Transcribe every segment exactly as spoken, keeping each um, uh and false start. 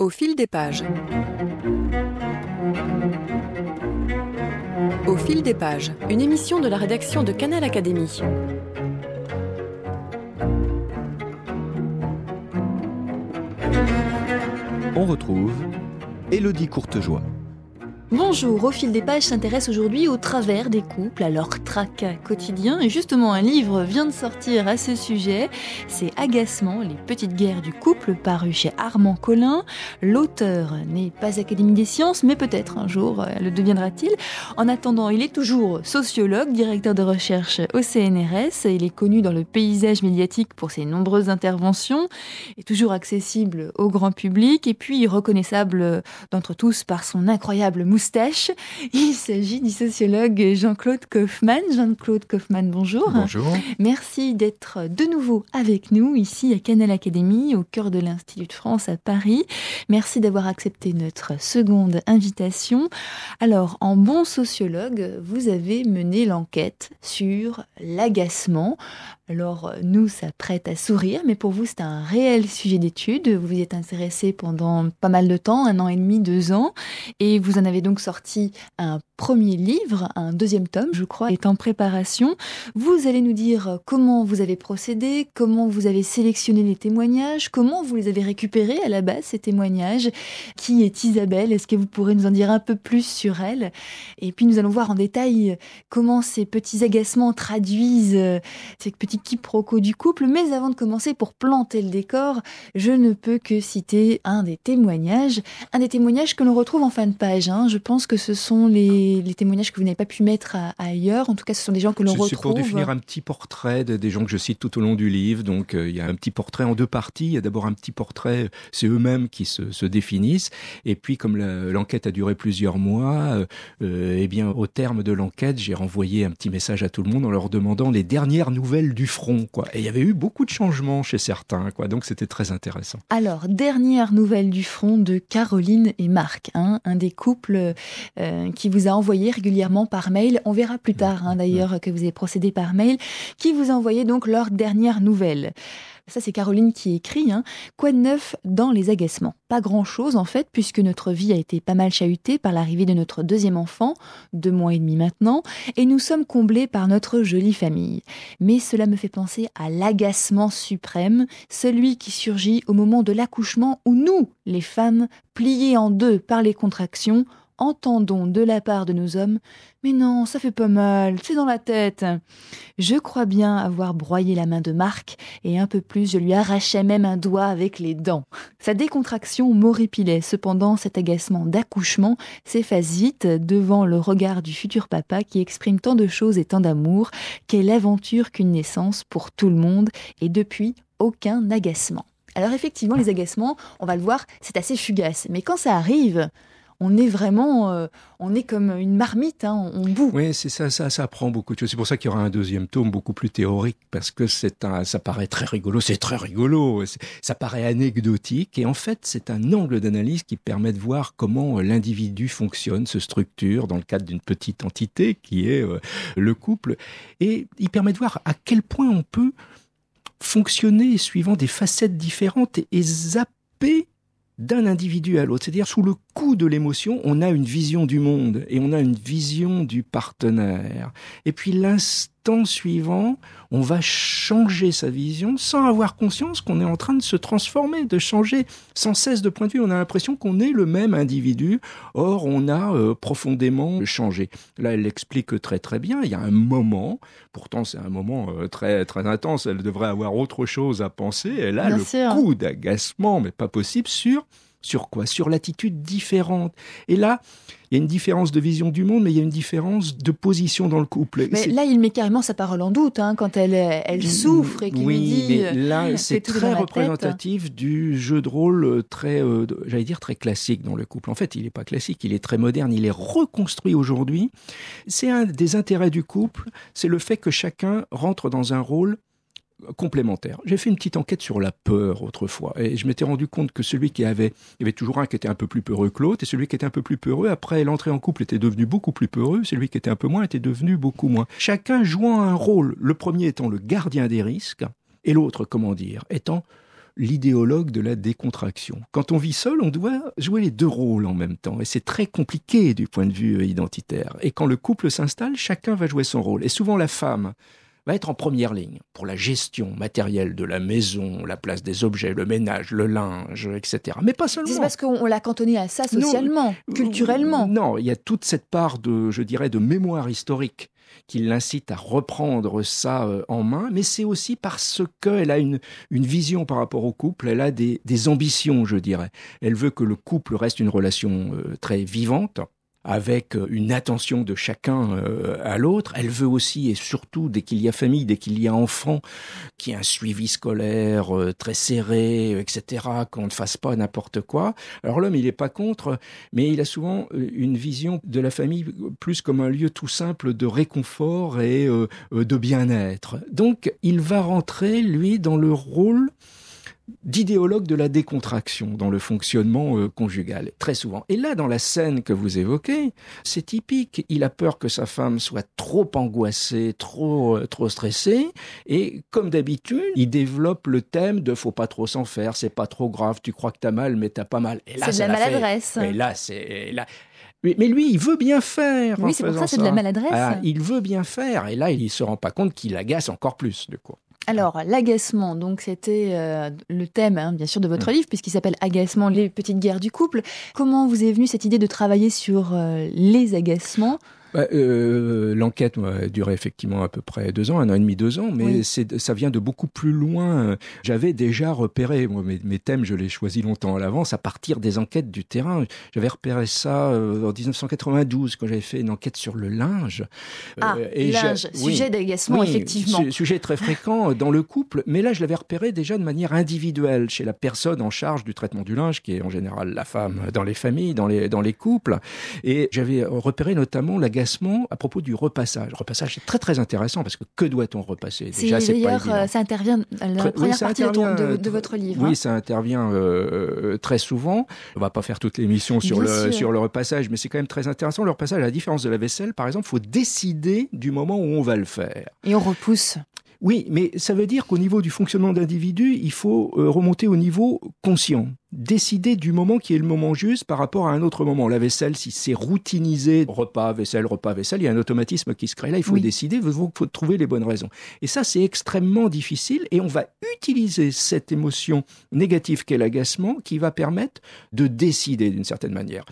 Au fil des pages. Au fil des pages, une émission de la rédaction de Canal Académie. On retrouve Élodie Courtejoie. Bonjour, Au fil des pages s'intéresse aujourd'hui au travers des couples, à leur tracas quotidien. Et justement, un livre vient de sortir à ce sujet. C'est Agacement, les petites guerres du couple, paru chez Armand Collin. L'auteur n'est pas Académie des sciences, mais peut-être un jour le deviendra-t-il. En attendant, il est toujours sociologue, directeur de recherche au C N R S. Il est connu dans le paysage médiatique pour ses nombreuses interventions, est toujours accessible au grand public et puis reconnaissable d'entre tous par son incroyable moustache. Il s'agit du sociologue Jean-Claude Kaufmann. Jean-Claude Kaufmann, bonjour. Bonjour. Merci d'être de nouveau avec nous ici à Canal Académie, au cœur de l'Institut de France à Paris. Merci d'avoir accepté notre seconde invitation. Alors, en bon sociologue, vous avez mené l'enquête sur l'agacement. Alors, nous, ça prête à sourire, mais pour vous, c'est un réel sujet d'étude. Vous vous y êtes intéressé pendant pas mal de temps, un an et demi, deux ans, et vous en avez donc sorti un premier livre, un deuxième tome, je crois, est en préparation. Vous allez nous dire comment vous avez procédé, comment vous avez sélectionné les témoignages, comment vous les avez récupérés à la base, ces témoignages. Qui est Isabelle? Est-ce que vous pourrez nous en dire un peu plus sur elle? Et puis, nous allons voir en détail comment ces petits agacements traduisent ces petits quiproquos du couple. Mais avant de commencer, pour planter le décor, je ne peux que citer un des témoignages, un des témoignages que l'on retrouve en fin de page. Hein. Je pense que ce sont les, les témoignages que vous n'avez pas pu mettre à, à ailleurs. En tout cas, ce sont des gens que l'on c'est, retrouve. C'est pour définir un petit portrait de, des gens que je cite tout au long du livre. Donc, euh, il y a un petit portrait en deux parties. Il y a d'abord un petit portrait, c'est eux-mêmes qui se, se définissent. Et puis, comme la, l'enquête a duré plusieurs mois, euh, eh bien, au terme de l'enquête, j'ai renvoyé un petit message à tout le monde en leur demandant les dernières nouvelles du front, quoi. Et il y avait eu beaucoup de changements chez certains, quoi. Donc, c'était très intéressant. Alors, dernière nouvelle du front de Caroline et Marc, hein, un des couples euh, qui vous a envoyé régulièrement par mail. On verra plus tard, hein, d'ailleurs, que vous avez procédé par mail, qui vous a envoyé donc leurs dernières nouvelles. Ça, c'est Caroline qui écrit, hein. Quoi de neuf dans les agacements? Pas grand-chose, en fait, puisque notre vie a été pas mal chahutée par l'arrivée de notre deuxième enfant, deux mois et demi maintenant, et nous sommes comblés par notre jolie famille. Mais cela me fait penser à l'agacement suprême, celui qui surgit au moment de l'accouchement où nous, les femmes, pliées en deux par les contractions, entendons de la part de nos hommes « Mais non, ça fait pas mal, c'est dans la tête !» Je crois bien avoir broyé la main de Marc, et un peu plus, je lui arrachais même un doigt avec les dents. Sa décontraction m'horripilait, cependant cet agacement d'accouchement s'efface vite devant le regard du futur papa qui exprime tant de choses et tant d'amour. Quelle aventure qu'une naissance pour tout le monde, et depuis, aucun agacement. Alors effectivement, les agacements, on va le voir, c'est assez fugace, mais quand ça arrive, on est vraiment, euh, on est comme une marmite, hein, on, on bout. Oui, c'est ça, ça, ça apprend beaucoup de choses. C'est pour ça qu'il y aura un deuxième tome beaucoup plus théorique, parce que c'est un, ça paraît très rigolo, c'est très rigolo, c'est, ça paraît anecdotique, et en fait, c'est un angle d'analyse qui permet de voir comment l'individu fonctionne, se structure dans le cadre d'une petite entité qui est euh, le couple, et il permet de voir à quel point on peut fonctionner suivant des facettes différentes et, et zapper d'un individu à l'autre. C'est-à-dire, sous le coup de l'émotion, on a une vision du monde et on a une vision du partenaire. Et puis, l'instant suivant, on va changer sa vision sans avoir conscience qu'on est en train de se transformer, de changer sans cesse de point de vue. On a l'impression qu'on est le même individu. Or, on a euh, profondément changé. Là, elle l'explique très très bien. Il y a un moment, pourtant c'est un moment euh, très très intense, elle devrait avoir autre chose à penser. Elle a Bien le sûr. coup d'agacement, mais pas possible, sur Sur quoi? Sur l'attitude différente. Et là, il y a une différence de vision du monde, mais il y a une différence de position dans le couple. Mais c'est... là, il met carrément sa parole en doute, hein, quand elle, elle souffre et qu'il oui, lui dit... mais là, c'est tout est très dans la représentatif tête. du jeu de rôle très, euh, j'allais dire, très classique dans le couple. En fait, il n'est pas classique, il est très moderne, il est reconstruit aujourd'hui. C'est un des intérêts du couple, c'est le fait que chacun rentre dans un rôle complémentaire. J'ai fait une petite enquête sur la peur autrefois et je m'étais rendu compte que celui qui avait, il y avait toujours un qui était un peu plus peureux que l'autre et celui qui était un peu plus peureux, après l'entrée en couple était devenu beaucoup plus peureux, celui qui était un peu moins était devenu beaucoup moins. Chacun jouant un rôle, le premier étant le gardien des risques et l'autre, comment dire, étant l'idéologue de la décontraction. Quand on vit seul, on doit jouer les deux rôles en même temps. Et c'est très compliqué du point de vue identitaire. Et quand le couple s'installe, chacun va jouer son rôle. Et souvent, la femme va être en première ligne pour la gestion matérielle de la maison, la place des objets, le ménage, le linge, et cetera. Mais pas seulement. C'est parce qu'on l'a cantonné à ça socialement, non, culturellement. Non, il y a toute cette part de, je dirais, de mémoire historique qui l'incite à reprendre ça en main, mais c'est aussi parce qu'elle a une, une vision par rapport au couple, elle a des, des ambitions, je dirais. Elle veut que le couple reste une relation euh, très vivante, avec une attention de chacun à l'autre. Elle veut aussi, et surtout, dès qu'il y a famille, dès qu'il y a enfant, qu'il y ait un suivi scolaire très serré, et cetera, qu'on ne fasse pas n'importe quoi. Alors l'homme, il n'est pas contre, mais il a souvent une vision de la famille plus comme un lieu tout simple de réconfort et de bien-être. Donc, il va rentrer, lui, dans le rôle d'idéologue de la décontraction dans le fonctionnement euh, conjugal, très souvent. Et là, dans la scène que vous évoquez, c'est typique. Il a peur que sa femme soit trop angoissée, trop, euh, trop stressée, et comme d'habitude, il développe le thème de « faut pas trop s'en faire, c'est pas trop grave, tu crois que t'as mal, mais t'as pas mal ». Et là, c'est de la maladresse. Fait... Et là, c'est... Là... Mais lui, il veut bien faire. Oui, c'est pour ça, c'est de la maladresse. Ah, il veut bien faire, et là, il se rend pas compte qu'il agace encore plus, du coup. Alors, l'agacement, donc c'était euh, le thème, hein, bien sûr, de votre mmh. livre, puisqu'il s'appelle « Agacement, les petites guerres du couple ». Comment vous est venue cette idée de travailler sur euh, les agacements ? Bah, euh, l'enquête a duré effectivement à peu près deux ans, un an et demi, deux ans, mais oui. c'est, ça vient de beaucoup plus loin. J'avais déjà repéré, moi, mes, mes thèmes, je les choisis longtemps à l'avance, à partir des enquêtes du terrain. J'avais repéré ça euh, en dix-neuf cent quatre-vingt-douze, quand j'avais fait une enquête sur le linge. Ah, euh, et linge, oui, sujet d'agacement, oui, effectivement. Su- sujet très fréquent dans le couple, mais là, je l'avais repéré déjà de manière individuelle, chez la personne en charge du traitement du linge, qui est en général la femme dans les familles, dans les, dans les couples. Et j'avais repéré notamment l'agacement à propos du repassage. Le repassage, c'est très très intéressant parce que que doit-on repasser ? Déjà, c'est, c'est d'ailleurs, pas évident. Ça intervient dans la très, première oui, partie intervient, de, ton, de, de votre livre. Oui, hein. ça intervient euh, très souvent. On ne va pas faire toute l'émission sur le, sur le repassage, mais c'est quand même très intéressant. Le repassage, à la différence de la vaisselle, par exemple, il faut décider du moment où on va le faire. Et on repousse. Oui, mais ça veut dire qu'au niveau du fonctionnement d'individu, il faut euh, remonter au niveau conscient. Décider du moment qui est le moment juste par rapport à un autre moment. La vaisselle, si c'est routinisé, repas, vaisselle, repas, vaisselle, il y a un automatisme qui se crée. Là, il faut oui. décider, il faut, faut trouver les bonnes raisons. Et ça, c'est extrêmement difficile et on va utiliser cette émotion négative qu'est l'agacement qui va permettre de décider d'une certaine manière.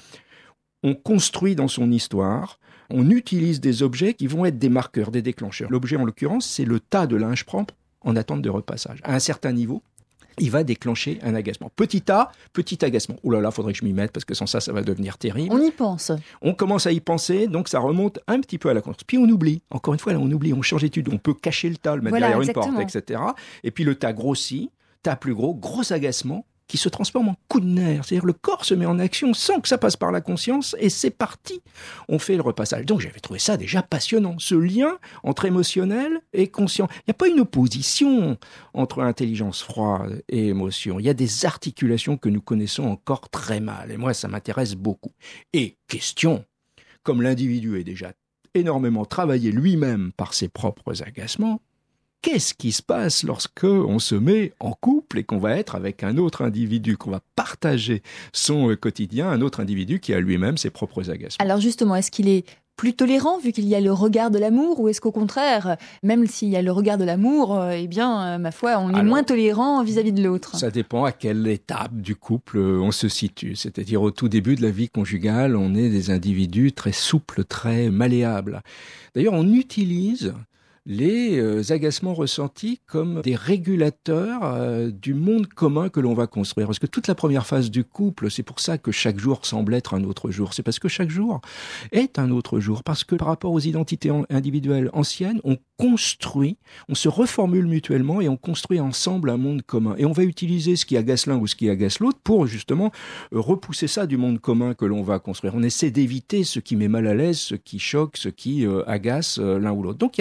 On construit dans son histoire, on utilise des objets qui vont être des marqueurs, des déclencheurs. L'objet, en l'occurrence, c'est le tas de linge propre en attente de repassage. À un certain niveau, il va déclencher un agacement. Petit tas, petit agacement. Oh là là, faudrait que je m'y mette parce que sans ça, ça va devenir terrible. On y pense. On commence à y penser, donc ça remonte un petit peu à la conscience. Puis on oublie. Encore une fois, là, on oublie, on change d'étude. On peut cacher le tas, le mettre voilà, derrière exactement. Une porte, et cetera. Et puis le tas grossit, tas plus gros, gros agacement, qui se transforme en coup de nerf. C'est-à-dire le corps se met en action sans que ça passe par la conscience et c'est parti. On fait le repassage. Donc j'avais trouvé ça déjà passionnant. Ce lien entre émotionnel et conscient. Il n'y a pas une opposition entre intelligence froide et émotion. Il y a des articulations que nous connaissons encore très mal. Et moi, ça m'intéresse beaucoup. Et question, comme l'individu est déjà énormément travaillé lui-même par ses propres agacements, qu'est-ce qui se passe lorsque on se met en couple et qu'on va être avec un autre individu, qu'on va partager son quotidien, un autre individu qui a lui-même ses propres agacements ? Alors justement, est-ce qu'il est plus tolérant vu qu'il y a le regard de l'amour ou est-ce qu'au contraire, même s'il y a le regard de l'amour, euh, eh bien, euh, ma foi, on est Alors, moins tolérant vis-à-vis de l'autre ? Ça dépend à quelle étape du couple on se situe. C'est-à-dire au tout début de la vie conjugale, on est des individus très souples, très malléables. D'ailleurs, on utilise les euh, agacements ressentis comme des régulateurs euh, du monde commun que l'on va construire. Parce que toute la première phase du couple, c'est pour ça que chaque jour semble être un autre jour. C'est parce que chaque jour est un autre jour. Parce que par rapport aux identités en- individuelles anciennes, on construit, on se reformule mutuellement et on construit ensemble un monde commun. Et on va utiliser ce qui agace l'un ou ce qui agace l'autre pour justement euh, repousser ça du monde commun que l'on va construire. On essaie d'éviter ce qui met mal à l'aise, ce qui choque, ce qui euh, agace euh, l'un ou l'autre. Donc il y a, il y a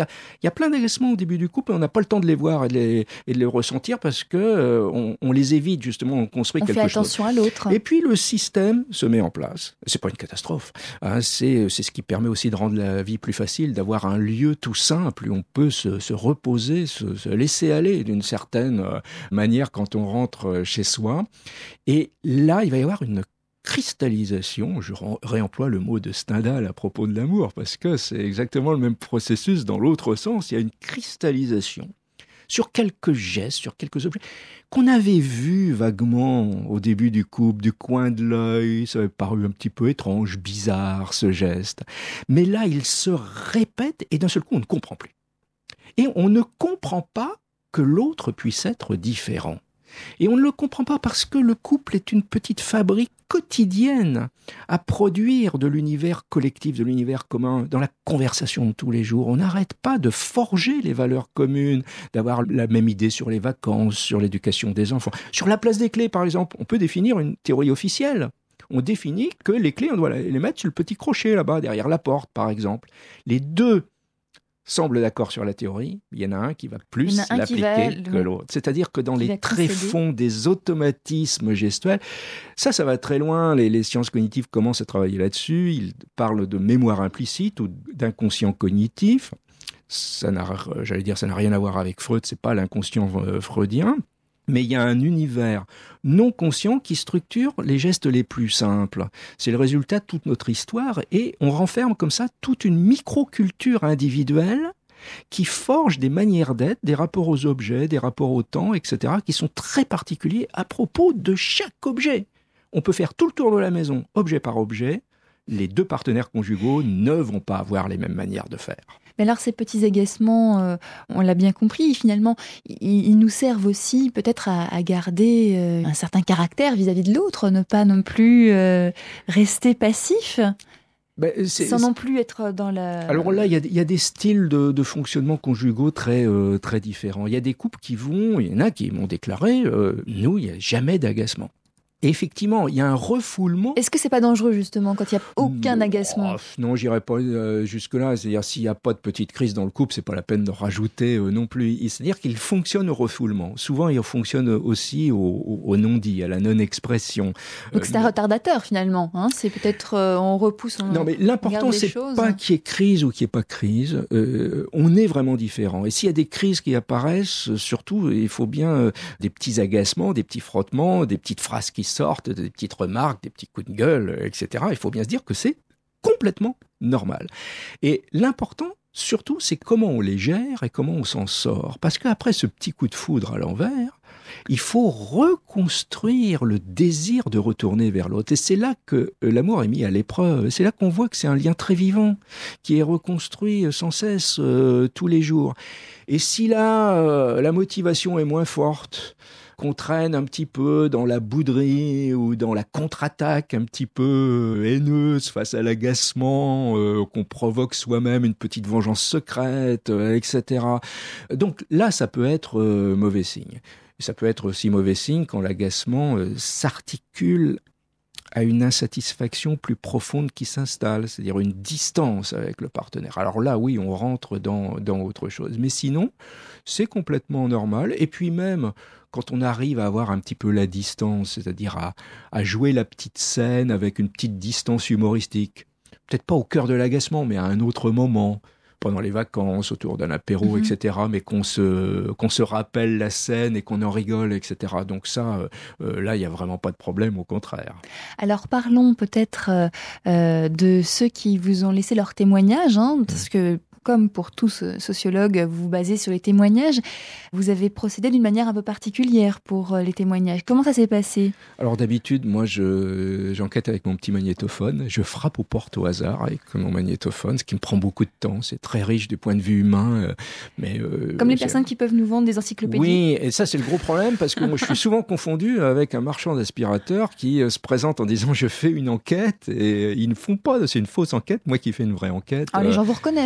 a plein d'agacements au début du couple, et on n'a pas le temps de les voir et de les, et de les ressentir parce que euh, on, on les évite justement, on construit on quelque chose. On fait attention à l'autre. Et puis le système se met en place. C'est pas une catastrophe. Hein, c'est, c'est ce qui permet aussi de rendre la vie plus facile, d'avoir un lieu tout simple où on peut se, se reposer, se, se laisser aller d'une certaine manière quand on rentre chez soi. Et là, il va y avoir une cristallisation, je réemploie le mot de Stendhal à propos de l'amour, parce que c'est exactement le même processus dans l'autre sens. Il y a une cristallisation sur quelques gestes, sur quelques objets qu'on avait vus vaguement au début du couple, du coin de l'œil. Ça avait paru un petit peu étrange, bizarre ce geste. Mais là, il se répète et d'un seul coup, on ne comprend plus. Et on ne comprend pas que l'autre puisse être différent. Et on ne le comprend pas parce que le couple est une petite fabrique quotidienne à produire de l'univers collectif, de l'univers commun, dans la conversation de tous les jours. On n'arrête pas de forger les valeurs communes, d'avoir la même idée sur les vacances, sur l'éducation des enfants. Sur la place des clés, par exemple, on peut définir une théorie officielle. On définit que les clés, on doit les mettre sur le petit crochet là-bas, derrière la porte, par exemple. Les deux semblent d'accord sur la théorie, il y en a un qui va plus l'appliquer va, que l'autre. C'est-à-dire que dans les tréfonds des automatismes gestuels, ça, ça va très loin. Les, les sciences cognitives commencent à travailler là-dessus. Ils parlent de mémoire implicite ou d'inconscient cognitif. Ça n'a, j'allais dire, ça n'a rien à voir avec Freud, c'est pas l'inconscient freudien. Mais il y a un univers non conscient qui structure les gestes les plus simples. C'est le résultat de toute notre histoire et on renferme comme ça toute une microculture individuelle qui forge des manières d'être, des rapports aux objets, des rapports au temps, et cetera, qui sont très particuliers à propos de chaque objet. On peut faire tout le tour de la maison, objet par objet. Les deux partenaires conjugaux ne vont pas avoir les mêmes manières de faire. Mais alors ces petits agacements, euh, on l'a bien compris, finalement, ils, ils nous servent aussi peut-être à, à garder euh, un certain caractère vis-à-vis de l'autre, ne pas non plus euh, rester passif, ben, c'est, sans c'est... non plus être dans la... Alors là, il y, y a des styles de, de fonctionnement conjugaux très, euh, très différents. Il y a des couples qui vont, il y en a qui m'ont déclaré, euh, nous, il n'y a jamais d'agacement. Et effectivement, il y a un refoulement. Est-ce que c'est pas dangereux justement quand il n'y a aucun non, agacement ? Non, j'irai pas euh, jusque-là. C'est-à-dire s'il n'y a pas de petite crise dans le couple, c'est pas la peine de rajouter euh, non plus. C'est-à-dire qu'il fonctionne au refoulement. Souvent, il fonctionne aussi au, au, au non-dit, à la non-expression. Donc c'est un euh, retardateur finalement. Hein, c'est peut-être euh, on repousse. On, non, mais l'important c'est choses. Pas qu'il y ait crise ou qu'il n'y ait pas crise. Euh, on est vraiment différents. Et s'il y a des crises qui apparaissent, surtout, il faut bien euh, des petits agacements, des petits frottements, des petites phrases qui sortent, des petites remarques, des petits coups de gueule, et cetera. Il faut bien se dire que c'est complètement normal. Et l'important, surtout, c'est comment on les gère et comment on s'en sort. Parce qu'après ce petit coup de foudre à l'envers, il faut reconstruire le désir de retourner vers l'autre. Et c'est là que l'amour est mis à l'épreuve. C'est là qu'on voit que c'est un lien très vivant, qui est reconstruit sans cesse, euh, tous les jours. Et si là, euh, la motivation est moins forte, qu'on traîne un petit peu dans la bouderie ou dans la contre-attaque un petit peu haineuse face à l'agacement, euh, qu'on provoque soi-même une petite vengeance secrète, euh, et cetera. Donc là, ça peut être euh, mauvais signe. Et ça peut être aussi mauvais signe quand l'agacement euh, s'articule à une insatisfaction plus profonde qui s'installe, c'est-à-dire une distance avec le partenaire. Alors là, oui, on rentre dans, dans autre chose. Mais sinon, c'est complètement normal. Et puis même, quand on arrive à avoir un petit peu la distance, c'est-à-dire à, à jouer la petite scène avec une petite distance humoristique, peut-être pas au cœur de l'agacement, mais à un autre moment, pendant les vacances, autour d'un apéro, mmh. et cetera, mais qu'on se, qu'on se rappelle la scène et qu'on en rigole, et cetera. Donc ça, euh, là, il n'y a vraiment pas de problème, au contraire. Alors parlons peut-être euh, de ceux qui vous ont laissé leur témoignage, hein, parce mmh. que comme pour tous sociologues, vous vous basez sur les témoignages. Vous avez procédé d'une manière un peu particulière pour les témoignages. Comment ça s'est passé ? Alors d'habitude, moi, je, j'enquête avec mon petit magnétophone. Je frappe aux portes au hasard avec mon magnétophone, ce qui me prend beaucoup de temps. C'est très riche du point de vue humain. Mais, euh, Comme les personnes qui peuvent nous vendre des encyclopédies. Oui, et ça, c'est le gros problème, parce que moi, je suis souvent confondu avec un marchand d'aspirateurs qui se présente en disant « je fais une enquête » et ils ne font pas, c'est une fausse enquête, moi qui fais une vraie enquête. Alors, les gens vous reconnaissent quand même.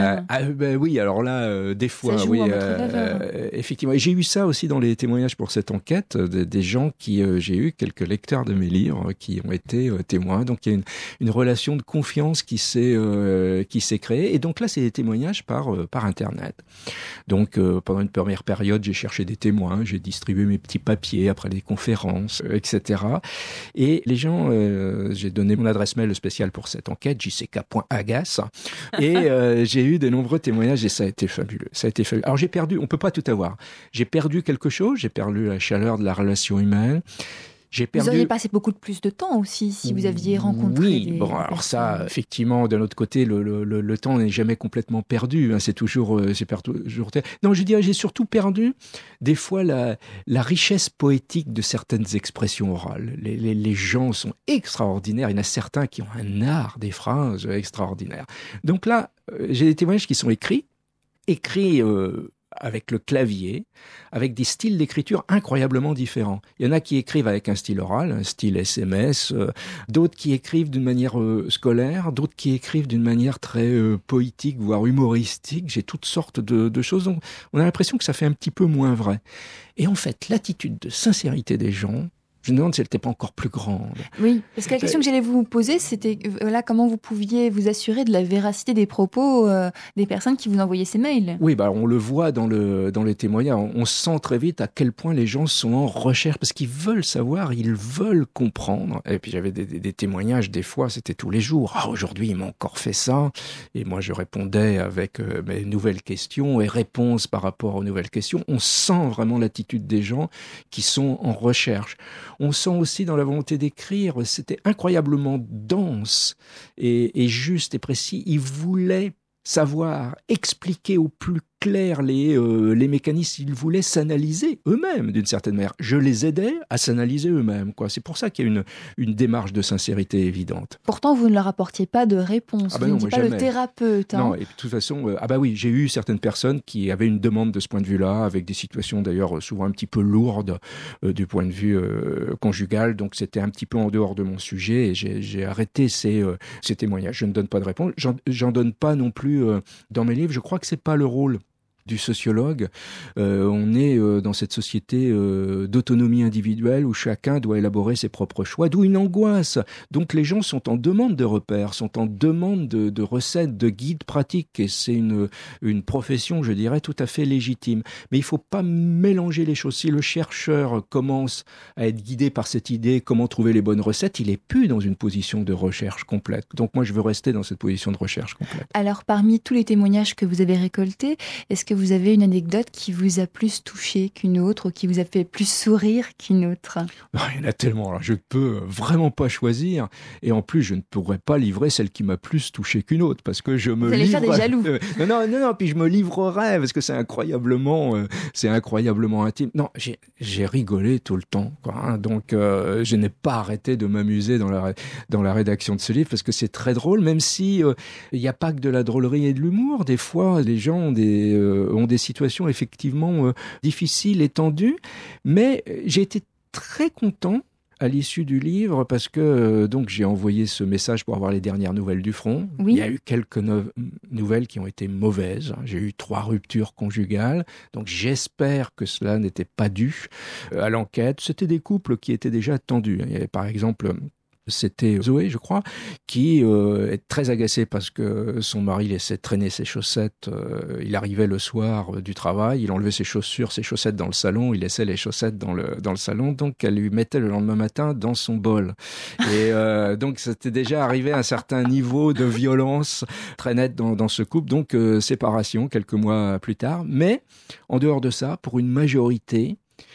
même. Ah, ben oui, alors là, euh, des fois, ça joue oui, en votre euh, faveur. euh, effectivement. Et j'ai eu ça aussi dans les témoignages pour cette enquête, euh, des, des gens qui, euh, j'ai eu quelques lecteurs de mes livres qui ont été euh, témoins. Donc il y a une, une relation de confiance qui s'est euh, qui s'est créée. Et donc là, c'est des témoignages par euh, par internet. Donc euh, pendant une première période, j'ai cherché des témoins, j'ai distribué mes petits papiers après des conférences, euh, et cetera. Et les gens, euh, j'ai donné mon adresse mail spéciale pour cette enquête, j c k point agace, et euh, j'ai eu de nombreux témoignages et ça a été fabuleux. Ça a été fabuleux. Alors j'ai perdu, on peut pas tout avoir. J'ai perdu quelque chose, j'ai perdu la chaleur de la relation humaine. J'ai perdu... Vous auriez passé beaucoup de plus de temps aussi si vous aviez rencontré oui, des bon, des alors personnes. ça, effectivement, d'un autre côté, le, le, le, le temps n'est jamais complètement perdu. Hein, c'est toujours, c'est toujours. Non, je dirais, j'ai surtout perdu des fois la, la richesse poétique de certaines expressions orales. Les, les, les gens sont extraordinaires. Il y en a certains qui ont un art des phrases extraordinaire. Donc là, j'ai des témoignages qui sont écrits, écrits. Euh, avec le clavier, avec des styles d'écriture incroyablement différents. Il y en a qui écrivent avec un style oral, un style S M S, euh, d'autres qui écrivent d'une manière euh, scolaire, d'autres qui écrivent d'une manière très euh, poétique, voire humoristique. J'ai toutes sortes de, de choses. Donc, on a l'impression que ça fait un petit peu moins vrai. Et en fait, l'attitude de sincérité des gens, je me demande si elle n'était pas encore plus grande. Oui, parce que la question que j'allais vous poser, c'était voilà, comment vous pouviez vous assurer de la véracité des propos euh, des personnes qui vous envoyaient ces mails. Oui, bah, on le voit dans, le, dans les témoignages. On, on sent très vite à quel point les gens sont en recherche parce qu'ils veulent savoir, ils veulent comprendre. Et puis j'avais des, des, des témoignages, des fois, c'était tous les jours. Ah, aujourd'hui, ils m'ont encore fait ça. Et moi, je répondais avec euh, mes nouvelles questions et réponses par rapport aux nouvelles questions. On sent vraiment l'attitude des gens qui sont en recherche. On sent aussi dans la volonté d'écrire, c'était incroyablement dense et, et juste et précis. Ils voulaient savoir expliquer au plus clair les, euh, les mécanismes, ils voulaient s'analyser eux-mêmes d'une certaine manière. Je les aidais à s'analyser eux-mêmes, quoi. C'est pour ça qu'il y a une, une démarche de sincérité évidente. Pourtant, vous ne leur apportiez pas de réponse. Ah bah vous non, n'étiez pas jamais. le thérapeute. Hein. Non, et de toute façon, euh, ah bah oui, j'ai eu certaines personnes qui avaient une demande de ce point de vue-là, avec des situations d'ailleurs souvent un petit peu lourdes euh, du point de vue euh, conjugal, donc c'était un petit peu en dehors de mon sujet et j'ai, j'ai arrêté ces, euh, ces témoignages. Je ne donne pas de réponse, j'en, j'en donne pas non plus euh, dans mes livres. Je crois que c'est pas le rôle du sociologue. Euh, on est euh, dans cette société euh, d'autonomie individuelle où chacun doit élaborer ses propres choix, d'où une angoisse. Donc les gens sont en demande de repères, sont en demande de, de recettes, de guides pratiques, et c'est une, une profession, je dirais, tout à fait légitime. Mais il ne faut pas mélanger les choses. Si le chercheur commence à être guidé par cette idée, comment trouver les bonnes recettes, il n'est plus dans une position de recherche complète. Donc moi, je veux rester dans cette position de recherche complète. Alors, parmi tous les témoignages que vous avez récoltés, est-ce que vous avez une anecdote qui vous a plus touché qu'une autre, ou qui vous a fait plus sourire qu'une autre? Non, il y en a tellement. Alors, je ne peux vraiment pas choisir. Et en plus, je ne pourrais pas livrer celle qui m'a plus touché qu'une autre, parce que je me vous allez livre... faire des jaloux. non, non, non, non, puis je me livrerai, parce que c'est incroyablement, euh, c'est incroyablement intime. Non, j'ai, j'ai rigolé tout le temps, quoi, hein. Donc, euh, je n'ai pas arrêté de m'amuser dans la, dans la rédaction de ce livre, parce que c'est très drôle, même si euh, il n'y a pas que de la drôlerie et de l'humour. Des fois, les gens ont des... Euh, ont des situations effectivement euh, difficiles et tendues, mais j'ai été très content à l'issue du livre parce que euh, donc j'ai envoyé ce message pour avoir les dernières nouvelles du front. Oui. Il y a eu quelques no- nouvelles qui ont été mauvaises. J'ai eu trois ruptures conjugales, donc j'espère que cela n'était pas dû euh, à l'enquête. C'était des couples qui étaient déjà tendus. Il y avait par exemple... C'était Zoé, je crois, qui euh, est très agacée parce que son mari laissait traîner ses chaussettes. Euh, il arrivait le soir euh, du travail, il enlevait ses chaussures, ses chaussettes dans le salon, il laissait les chaussettes dans le, dans le salon, donc elle lui mettait le lendemain matin dans son bol. Et euh, donc c'était déjà arrivé à un certain niveau de violence très net dans, dans ce couple, donc euh, séparation quelques mois plus tard. Mais en dehors de ça, pour une majorité,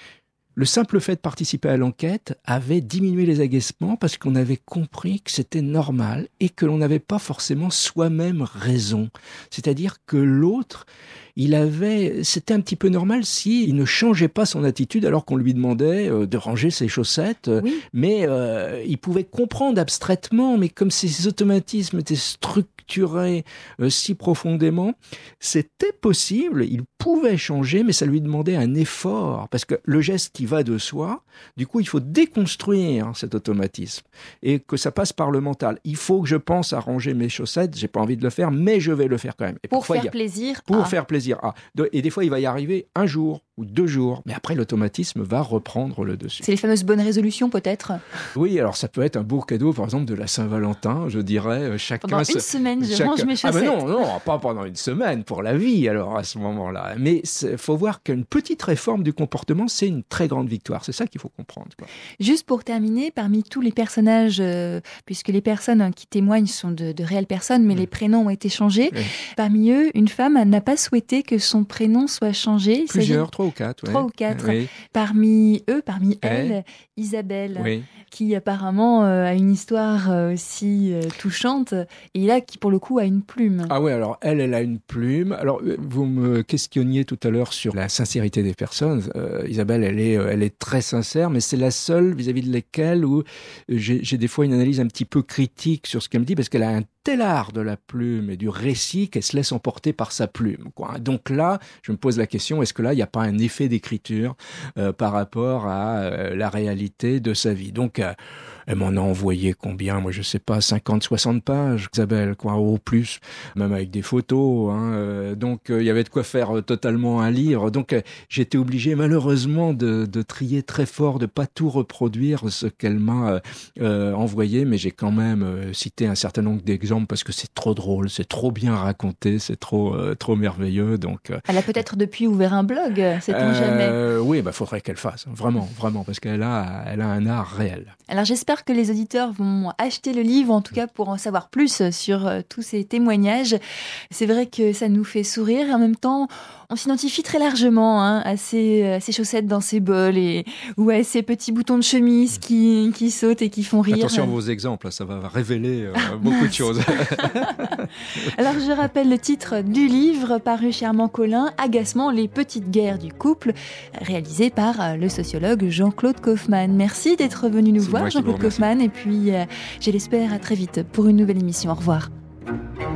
le simple fait de participer à l'enquête avait diminué les agacements parce qu'on avait compris que c'était normal et que l'on n'avait pas forcément soi-même raison. C'est-à-dire que l'autre, il avait, c'était un petit peu normal si il ne changeait pas son attitude alors qu'on lui demandait euh, de ranger ses chaussettes. Oui. Mais euh, il pouvait comprendre abstraitement, mais comme ces automatismes étaient structurés euh, si profondément, c'était possible, il pouvait changer, mais ça lui demandait un effort, parce que le geste qui va de soi, du coup, il faut déconstruire cet automatisme et que ça passe par le mental. Il faut que je pense à ranger mes chaussettes, j'ai pas envie de le faire, mais je vais le faire quand même. Et pour parfois, faire il y a, plaisir. Pour à... faire plaisir. Ah. Et des fois, il va y arriver un jour ou deux jours, mais après, l'automatisme va reprendre le dessus. C'est les fameuses bonnes résolutions, peut-être? Oui, alors ça peut être un beau cadeau, par exemple, de la Saint-Valentin, je dirais. Chacun pendant se... une semaine, je chacun... range mes chaussettes. Ah ben non, non, pas pendant une semaine, pour la vie, alors, à ce moment-là. Mais il faut voir qu'une petite réforme du comportement, c'est une très grande victoire. C'est ça qu'il faut comprendre, quoi. Juste pour terminer, parmi tous les personnages, euh, puisque les personnes hein, qui témoignent sont de, de réelles personnes, mais mmh. les prénoms ont été changés, mmh. parmi eux, une femme n'a pas souhaité que son prénom soit changé. Plusieurs, trois ou quatre. Trois ouais. ou quatre. Oui. Parmi eux, parmi elles, ouais. Isabelle, oui. qui apparemment euh, a une histoire euh, aussi euh, touchante, et là, qui pour le coup a une plume. Ah oui, alors elle, elle a une plume. Alors, vous me questionniez tout à l'heure sur la sincérité des personnes. Euh, Isabelle, elle est, elle est très sincère, mais c'est la seule vis-à-vis de laquelle où j'ai, j'ai des fois une analyse un petit peu critique sur ce qu'elle me dit, parce qu'elle a un tel art de la plume et du récit qu'elle se laisse emporter par sa plume, quoi. Donc là, je me pose la question, est-ce que là, il n'y a pas un effet d'écriture euh, par rapport à euh, la réalité de sa vie? Donc, euh, elle m'en a envoyé combien? Moi, je sais pas, cinquante, soixante pages, Isabelle, quoi, au plus, même avec des photos, hein. Euh, donc, il euh, y avait de quoi faire euh, totalement un livre. Donc, euh, j'étais obligé, malheureusement, de, de trier très fort, de pas tout reproduire ce qu'elle m'a euh, euh, envoyé, mais j'ai quand même euh, cité un certain nombre d'exemples parce que c'est trop drôle, c'est trop bien raconté, c'est trop, euh, trop merveilleux. Donc, euh, elle a peut-être depuis ouvert un blog, sait-on euh, jamais? Oui, bah, faudrait qu'elle fasse, vraiment, vraiment, parce qu'elle a, elle a un art réel. Alors, j'espère que les auditeurs vont acheter le livre, en tout cas pour en savoir plus sur euh, tous ces témoignages. C'est vrai que ça nous fait sourire et en même temps, on s'identifie très largement hein, à, ces, à ces chaussettes dans ces bols et, ou à ces petits boutons de chemise qui, qui sautent et qui font rire. Attention à vos exemples, ça va révéler euh, ah, beaucoup mince. de choses. Alors, je rappelle le titre du livre paru chez Armand Collin, Agacement, les petites guerres du couple, réalisé par le sociologue Jean-Claude Kaufmann. Merci d'être venu nous C'est voir, Jean-Claude Kaufmann, et puis, euh, je l'espère, à très vite pour une nouvelle émission. Au revoir.